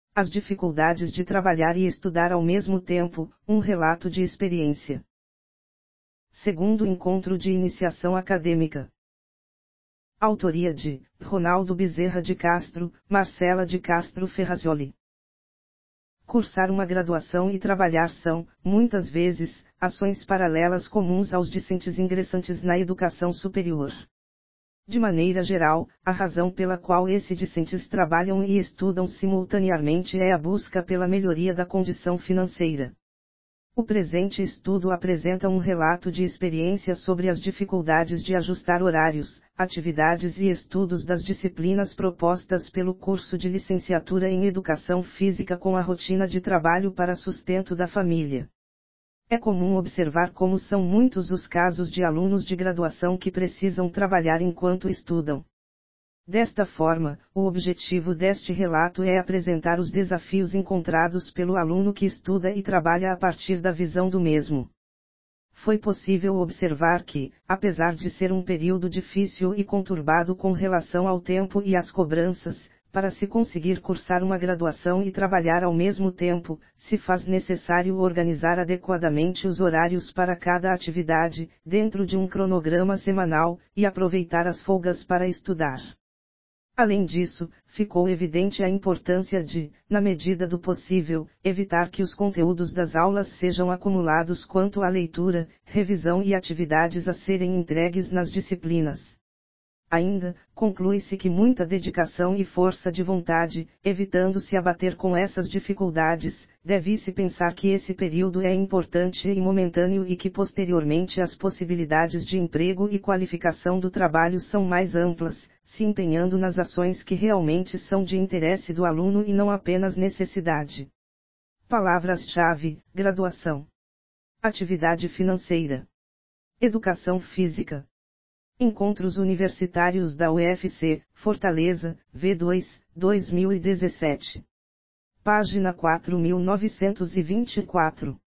As dificuldades de trabalhar e estudar ao mesmo tempo, um relato de experiência. Segundo encontro de iniciação acadêmica. Autoria de Ronaldo Bezerra de Castro, Marcela de Castro Ferrazioli. Cursar uma graduação e trabalhar são, muitas vezes, ações paralelas comuns aos discentes ingressantes na educação superior. De maneira geral, a razão pela qual esses discentes trabalham e estudam simultaneamente é a busca pela melhoria da condição financeira. O presente estudo apresenta um relato de experiência sobre as dificuldades de ajustar horários, atividades e estudos das disciplinas propostas pelo curso de licenciatura em Educação Física com a rotina de trabalho para sustento da família. É comum observar como são muitos os casos de alunos de graduação que precisam trabalhar enquanto estudam. Desta forma, o objetivo deste relato é apresentar os desafios encontrados pelo aluno que estuda e trabalha a partir da visão do mesmo. Foi possível observar que, apesar de ser um período difícil e conturbado com relação ao tempo e às cobranças, para se conseguir cursar uma graduação e trabalhar ao mesmo tempo, se faz necessário organizar adequadamente os horários para cada atividade, dentro de um cronograma semanal, e aproveitar as folgas para estudar. Além disso, ficou evidente a importância de, na medida do possível, evitar que os conteúdos das aulas sejam acumulados quanto à leitura, revisão e atividades a serem entregues nas disciplinas. Ainda, conclui-se que muita dedicação e força de vontade, evitando-se abater com essas dificuldades, deve-se pensar que esse período é importante e momentâneo e que posteriormente as possibilidades de emprego e qualificação do trabalho são mais amplas, se empenhando nas ações que realmente são de interesse do aluno e não apenas necessidade. Palavras-chave: graduação, atividade financeira, educação física. Encontros Universitários da UFC, Fortaleza, V2, 2017. Página 4924.